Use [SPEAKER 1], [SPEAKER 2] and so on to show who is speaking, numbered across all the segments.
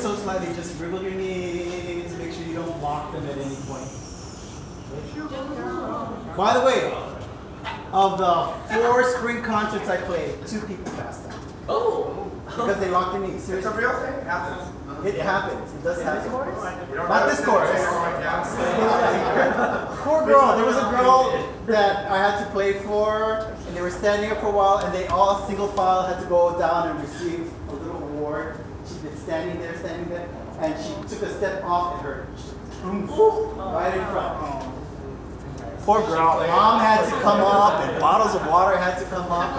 [SPEAKER 1] so slightly, just wriggle your knees, make sure you don't block them at any point. By the way, of the 4 spring concerts I played, 2 people passed out. Oh! Because they locked their knees. Seriously.
[SPEAKER 2] It's a real thing? It happens.
[SPEAKER 1] It happens. It does happen.
[SPEAKER 2] Not
[SPEAKER 1] this chorus. Poor girl. There was a girl that I had to play for, and they were standing up for a while, and they all single file had to go down and receive a little award. She'd been standing there, and she took a step off and her right in front. Poor girl. Mom had to come up, and bottles of water had to come up.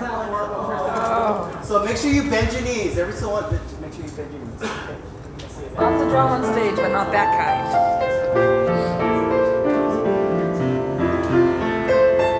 [SPEAKER 1] So make sure you bend your knees. Every so often, make sure you bend your knees. Okay?
[SPEAKER 3] Lots of drama on stage, but not that kind.